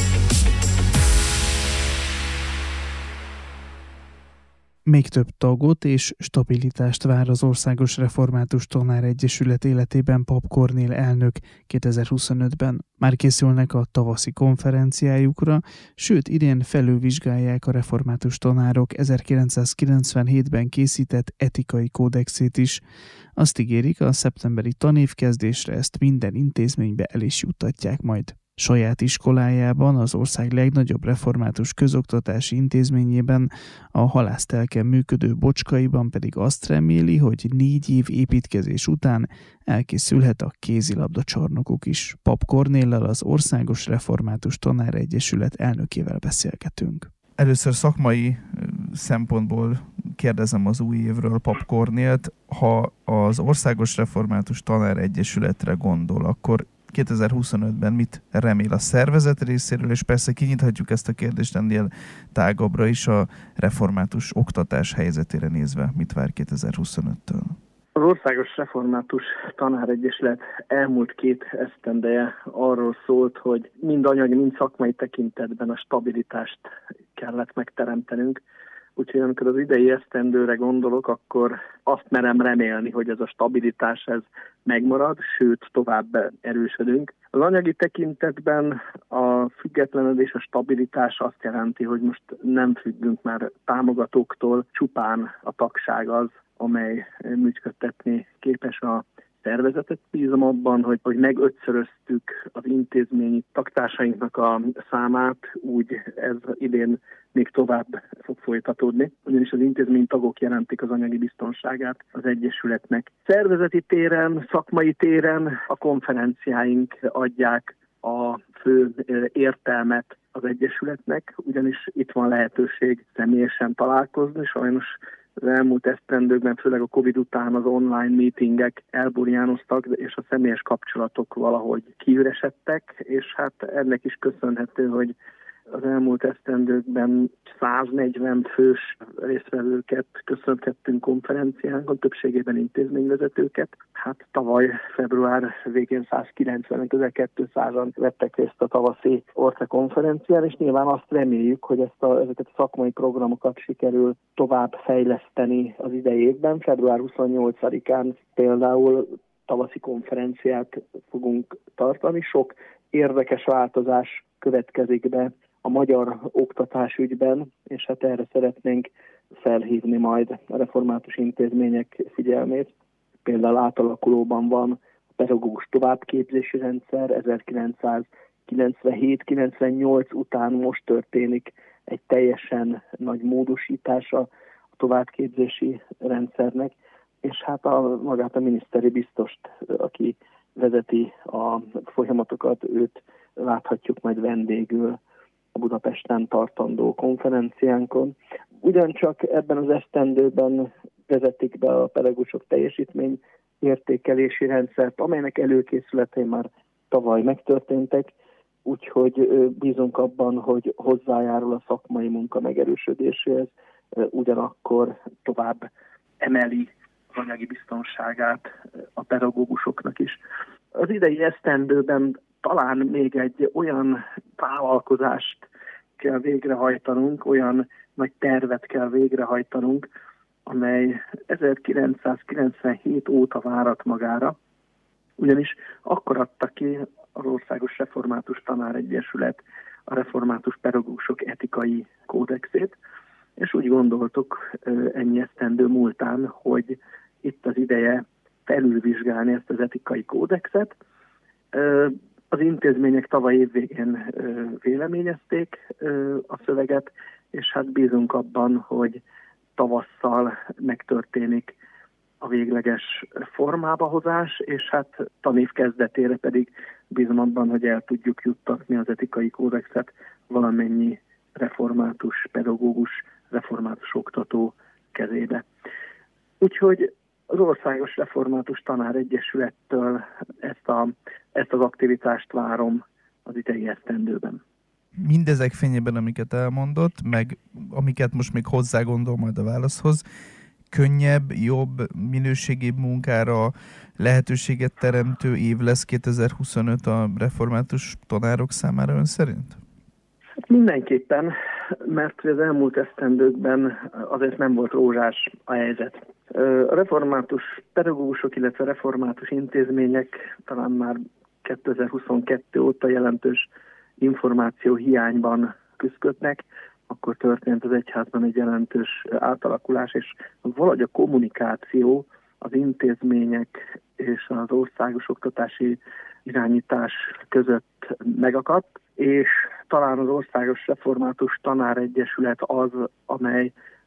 Még több tagot és stabilitást vár az Országos Református Tanáregyesület életében Pap Kornél elnök kétezer-huszonötben. Már készülnek a tavaszi konferenciájukra, sőt idén felülvizsgálják a református tanárok ezerkilencszázkilencvenhétben készített etikai kódexét is. Azt ígérik, a szeptemberi tanévkezdésre ezt minden intézménybe el is juttatják majd. Saját iskolájában, az ország legnagyobb református közoktatási intézményében, a halásztelken működő Bocskaiban pedig azt reméli, hogy négy év építkezés után elkészülhet a kézilabda csarnokuk is. Pap Kornéllal, az Országos Református Tanáregyesület elnökével beszélgetünk. Először szakmai szempontból kérdezem az új évről Pap Kornélt, ha az Országos Református Tanáregyesületre gondol, akkor kétezer-huszonötben mit remél a szervezet részéről, és persze kinyithatjuk ezt a kérdést ennél tágabbra is a református oktatás helyzetére nézve. Mit vár kétezer-huszonöttől? Az Országos Református Tanáregyesület elmúlt két esztendeje arról szólt, hogy mind anyagi, mind szakmai tekintetben a stabilitást kellett megteremtenünk. Úgyhogy amikor az idei esztendőre gondolok, akkor azt merem remélni, hogy ez a stabilitás ez megmarad, sőt tovább erősödünk. Az anyagi tekintetben a függetlenedés, a stabilitás azt jelenti, hogy most nem függünk már támogatóktól, csupán a tagság az, amely működtetni képes a szervezetet. Bízom abban, hogy, hogy megötszöröztük az intézményi tagtársainknak a számát, úgy ez idén még tovább fog folytatódni, ugyanis az intézmény tagok jelentik az anyagi biztonságát az Egyesületnek. Szervezeti téren, szakmai téren a konferenciáink adják a fő értelmet az Egyesületnek, ugyanis itt van lehetőség személyesen találkozni, sajnos az elmúlt esztendőkben, főleg a Covid után az online meetingek elburjánoztak, és a személyes kapcsolatok valahogy kiüresedtek, és hát ennek is köszönhető, hogy az elmúlt esztendőkben száznegyven fős résztvevőket köszönhettünk konferenciánkon, többségében intézményvezetőket. Hát tavaly február végén százkilencven, közel kétszázan vettek részt a tavaszi Orce konferencián, és nyilván azt reméljük, hogy ezt a, ezeket a szakmai programokat sikerül tovább fejleszteni az idei évben. február huszonnyolcadikán például tavaszi konferenciát fogunk tartani. Sok érdekes változás következik be a magyar oktatás ügyben, és hát erre szeretnénk felhívni majd a református intézmények figyelmét. Például átalakulóban van a pedagógus továbbképzési rendszer, ezerkilencszázkilencvenhét kilencvennyolc után most történik egy teljesen nagy módosítása a továbbképzési rendszernek, és hát a, magát a miniszteri biztost, aki vezeti a folyamatokat, őt láthatjuk majd vendégül a Budapesten tartandó konferenciánkon. Ugyancsak ebben az esztendőben vezetik be a pedagógusok teljesítmény értékelési rendszert, amelynek előkészületei már tavaly megtörténtek, úgyhogy bízunk abban, hogy hozzájárul a szakmai munka megerősödéséhez, ugyanakkor tovább emeli az anyagi biztonságát a pedagógusoknak is. Az idei esztendőben talán még egy olyan vállalkozást kell végrehajtanunk, olyan nagy tervet kell végrehajtanunk, amely ezerkilencszázkilencvenhét óta várat magára, ugyanis akkor adta ki az Országos Református Tanáregyesület a református pedagógusok etikai kódexét, és úgy gondoltuk ennyi esztendő múltán, hogy itt az ideje felülvizsgálni ezt az etikai kódexet. Az intézmények tavaly évvégén véleményezték a szöveget, és hát bízunk abban, hogy tavasszal megtörténik a végleges formába hozás, és hát tanév kezdetére pedig bízom abban, hogy el tudjuk juttatni az etikai kódexet valamennyi református pedagógus, református oktató kezébe. Úgyhogy az Országos Református Tanáregyesülettől ezt, a, ezt az aktivitást várom az idei esztendőben. Mindezek fényében, amiket elmondott, meg amiket most még hozzá gondol majd a válaszhoz, könnyebb, jobb, minőségibb munkára lehetőséget teremtő év lesz kétezer-huszonöt a református tanárok számára ön szerint? Hát mindenképpen, mert az elmúlt esztendőkben azért nem volt rózsás a helyzet. A református pedagógusok, illetve református intézmények talán már kétezer-huszonkettő óta jelentős információ hiányban küzdködnek, akkor történt az egyházban egy jelentős átalakulás, és valahogy a kommunikáció az intézmények és az országos oktatási irányítás között megakadt, és talán az Országos Református Tanáregyesület az, amely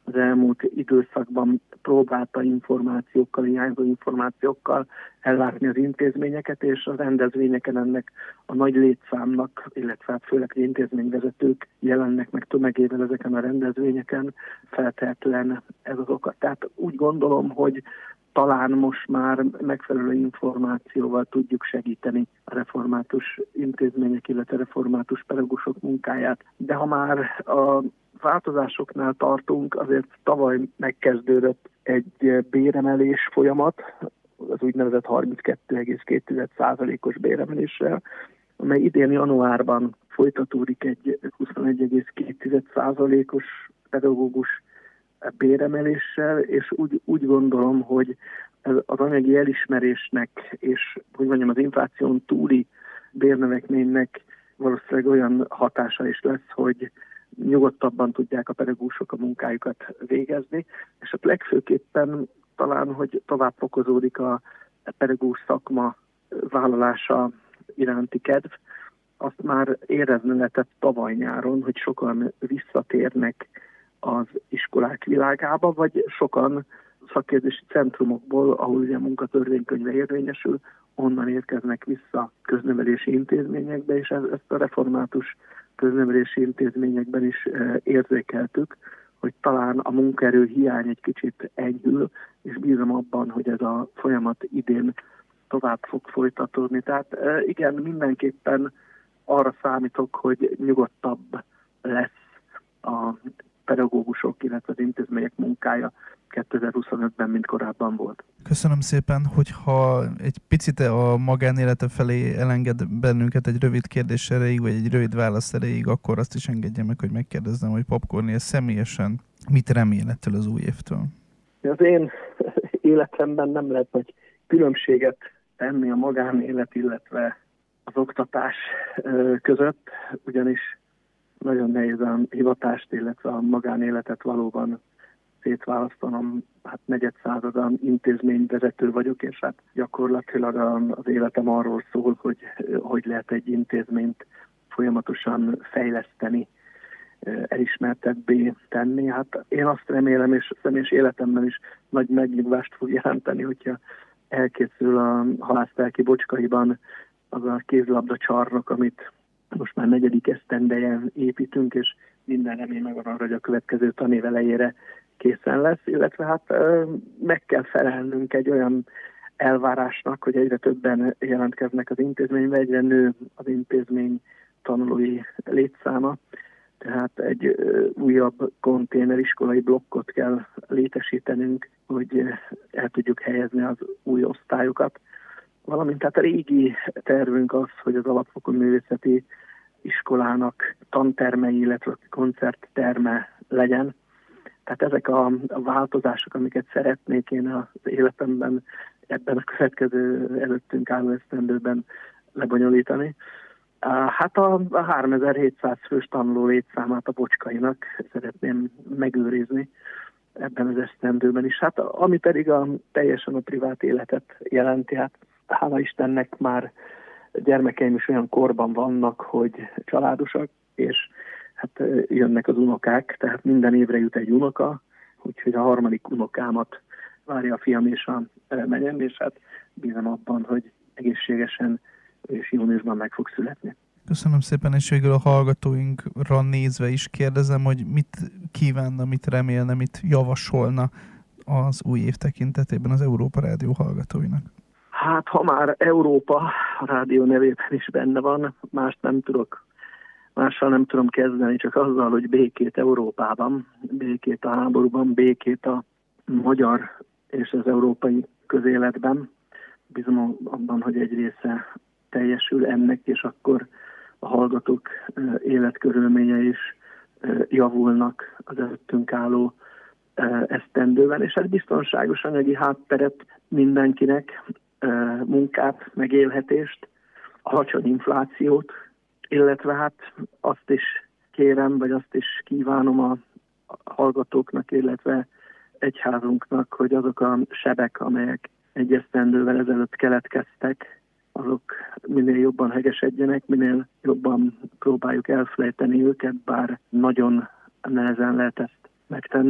az elmúlt időszakban próbálta információkkal, hiányzó információkkal ellátni az intézményeket, és a rendezvényeken ennek a nagy létszámnak, illetve főleg az intézményvezetők jelennek meg tömegével ezeken a rendezvényeken, feltehetően ez az oka. Tehát úgy gondolom, hogy talán most már megfelelő információval tudjuk segíteni a református intézmények, illetve református pedagógusok munkáját. De ha már a változásoknál tartunk, azért tavaly megkezdődött egy béremelés folyamat, az úgynevezett harminckettő egész két százalékos béremeléssel, amely idén januárban folytatódik egy huszonegy egész két százalékos pedagógus béremeléssel, és úgy, úgy gondolom, hogy az anyagi elismerésnek és, hogy mondjam, az infláción túli bérnövekménynek valószínűleg olyan hatása is lesz, hogy nyugodtabban tudják a pedagógusok a munkájukat végezni, és a legfőképpen talán, hogy tovább fokozódik a pedagógus szakma vállalása iránti kedv. Azt már érezni lehetett tavaly nyáron, hogy sokan visszatérnek az iskolák világába, vagy sokan szakképzési centrumokból, ahol ugye a munkatörvénykönyve érvényesül, onnan érkeznek vissza köznevelési intézményekbe, és ezt a református köznevelési intézményekben is érzékeltük, hogy talán a munkaerő hiány egy kicsit enyhül, és bízom abban, hogy ez a folyamat idén tovább fog folytatódni. Tehát igen, mindenképpen arra számítok, hogy nyugodtabb lesz a pedagógusok, illetve az intézmények munkája kétezer-huszonötben, mint korábban volt. Köszönöm szépen, hogyha egy picit a magánélete felé elenged bennünket egy rövid kérdés erejéig, vagy egy rövid válasz erejéig, akkor azt is engedje meg, hogy megkérdezzem, hogy Papp Kornél személyesen mit remél ettől az új évtől? Az én életemben nem lehet nagy különbséget tenni a magánélet, illetve az oktatás között, ugyanis nagyon nehéz a hivatást, illetve a magánéletet valóban szétválasztanom. Hát negyedszázadan intézményvezető vagyok, és hát gyakorlatilag az életem arról szól, hogy hogy lehet egy intézményt folyamatosan fejleszteni, elismertebbé tenni. Hát én azt remélem, és személyes életemben is nagy megnyugvást fog jelenteni, hogyha elkészül a Halásztelki Bocskaiban az a kézlabda csarnok, amit most már negyedik esztendeje építünk, és minden remény megvan arra, hogy a következő tanév elejére készen lesz, illetve hát meg kell felelnünk egy olyan elvárásnak, hogy egyre többen jelentkeznek az intézménybe, egyre nő az intézmény tanulói létszáma, tehát egy újabb konténeriskolai blokkot kell létesítenünk, hogy el tudjuk helyezni az új osztályokat. Valamint tehát a régi tervünk az, hogy az alapfokú művészeti iskolának tantermei, illetve koncertterme legyen. Tehát ezek a, a változások, amiket szeretnék én az életemben ebben a következő előttünk álló esztendőben lebonyolítani. Hát a, a háromezer-hétszáz fős tanuló létszámát a Bocskainak szeretném megőrizni ebben az esztendőben is. Hát ami pedig a, teljesen a privát életet jelenti, hát hála Istennek már gyermekeim is olyan korban vannak, hogy családosak, és hát jönnek az unokák, tehát minden évre jut egy unoka, úgyhogy a harmadik unokámat várja a fiam és a menyem, és hát bízom abban, hogy egészségesen és júniusban meg fog születni. Köszönöm szépen, és végül a hallgatóinkra nézve is kérdezem, hogy mit kívánna, mit remélne, mit javasolna az új év tekintetében az Európa Rádió hallgatóinak. Hát, ha már Európa a rádió nevében is benne van, mást nem tudok, mással nem tudom kezdeni, csak azzal, hogy békét Európában, békét a háborúban, békét a magyar és az európai közéletben. Bízom abban, hogy egy része teljesül ennek, és akkor a hallgatók életkörülményei is javulnak az előttünk álló esztendőben, és hát biztonságos anyagi hátteret mindenkinek, munkát, megélhetést, alacsony inflációt, illetve hát azt is kérem, vagy azt is kívánom a hallgatóknak, illetve egyházunknak, hogy azok a sebek, amelyek egy esztendővel ezelőtt keletkeztek, azok minél jobban hegesedjenek, minél jobban próbáljuk elfelejteni őket, bár nagyon nehezen lehet ezt megtenni,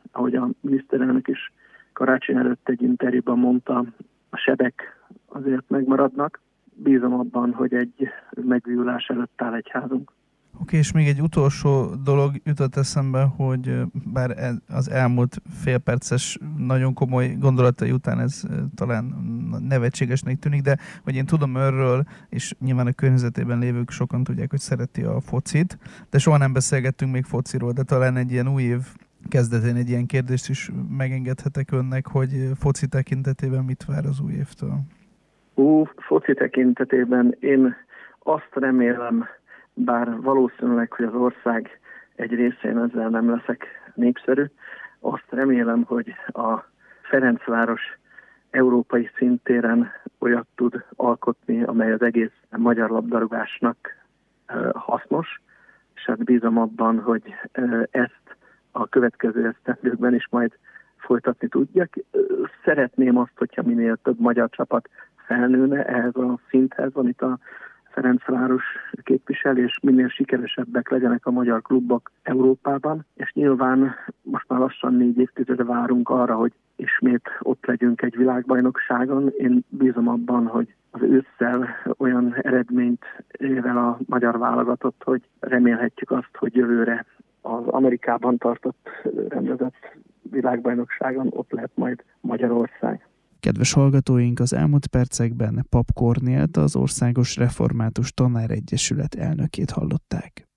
ahogy a miniszterelnök is karácsony előtt egy interjúban mondta, a sebek azért megmaradnak. Bízom abban, hogy egy megújulás előtt áll egy házunk. Oké, okay, és még egy utolsó dolog jutott eszembe, hogy bár az elmúlt félperces nagyon komoly gondolatai után ez talán nevetségesnek tűnik, de hogy én tudom önről, és nyilván a környezetében lévők sokan tudják, hogy szereti a focit, de soha nem beszélgettünk még fociról, de talán egy ilyen új év kezdetén egy ilyen kérdést is megengedhetek önnek, hogy foci tekintetében mit vár az új évtől? Ú, foci tekintetében én azt remélem, bár valószínűleg, hogy az ország egy részén ezzel nem leszek népszerű, azt remélem, hogy a Ferencváros európai szintéren olyat tud alkotni, amely az egész magyar labdarúgásnak hasznos, és hát bízom abban, hogy ezt a következő esztendőkben is majd folytatni tudják. Szeretném azt, hogyha minél több magyar csapat felnőne ehhez a szinthez, amit a Ferencváros képvisel, és minél sikeresebbek legyenek a magyar klubok Európában, és nyilván most már lassan négy évtizede várunk arra, hogy ismét ott legyünk egy világbajnokságon. Én bízom abban, hogy az ősszel olyan eredményt ér el a magyar válogatott, hogy remélhetjük azt, hogy jövőre az Amerikában tartott rendezett világbajnokságon ott lehet majd Magyarország. Kedves hallgatóink, az elmúlt percekben Pap Kornélt, az Országos Református Tanáregyesület elnökét hallották.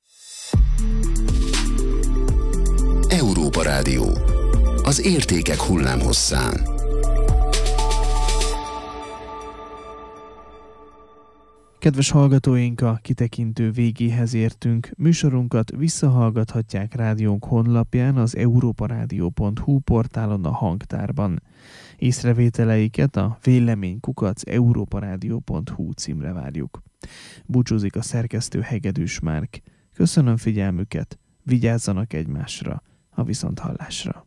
Európa Rádió. Az értékek hullámhosszán. Kedves hallgatóink, a kitekintő végéhez értünk. Műsorunkat visszahallgathatják rádiónk honlapján, az európarádió pont hu portálon, a hangtárban. Észrevételeiket a véleménykukac európarádió pont hu címre várjuk. Búcsúzik a szerkesztő Hegedűs Márk. Köszönöm figyelmüket, vigyázzanak egymásra, a viszonthallásra.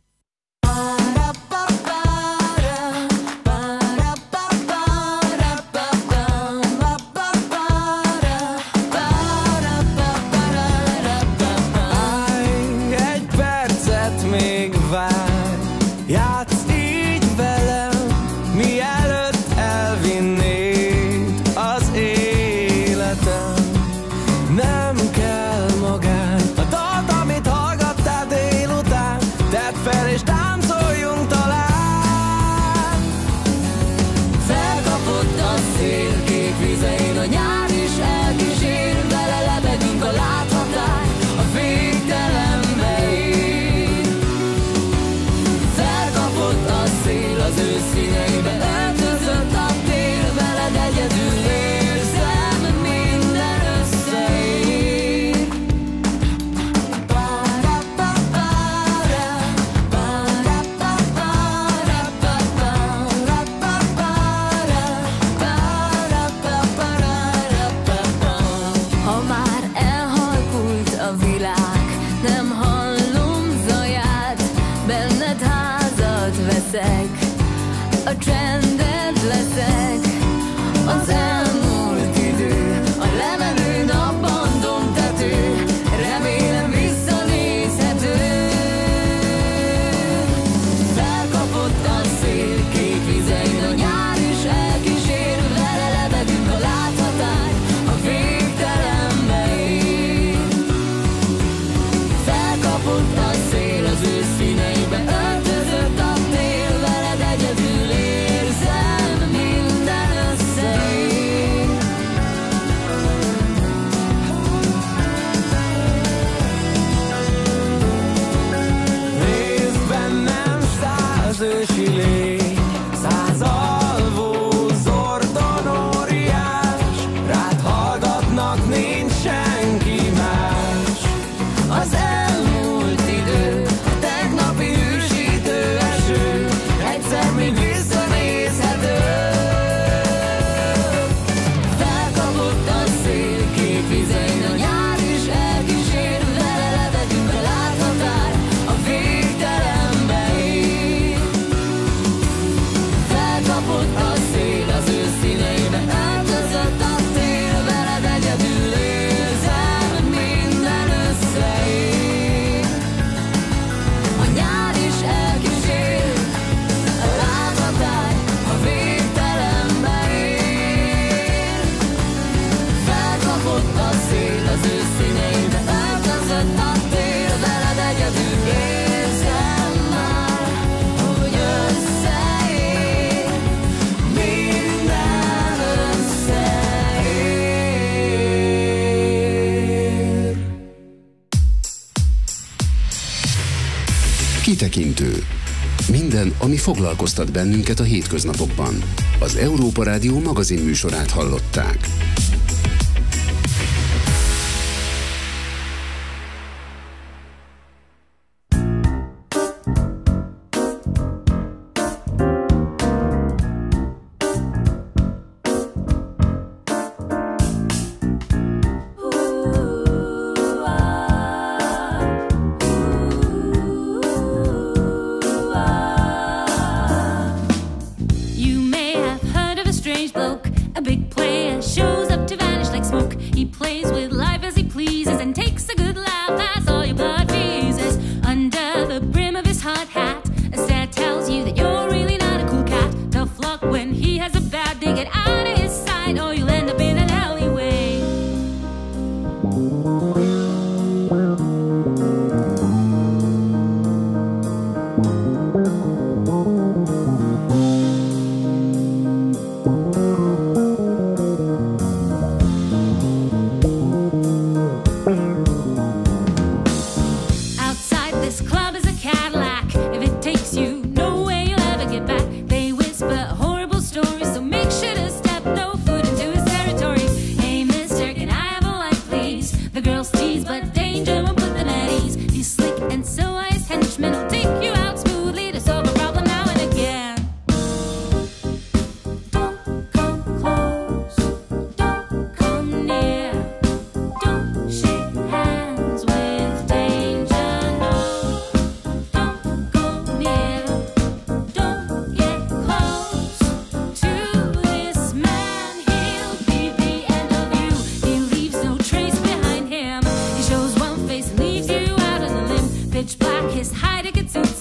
A trended leszek, az elmúlt idő, a lemenő napban domtető, remélem visszanézhető. Felkapott a szél kék vizein, a nyár is elkísér, vele lebegünk a láthatály, a végtelenbe ér. Felkapott a szél az ősz színeibe, öltözött a tél, veled egyedül érzem mind. Kitekintő. Minden, ami foglalkoztat bennünket a hétköznapokban. Az Európa Rádió magazin műsorát hallották. Pitch black, his high ticket suits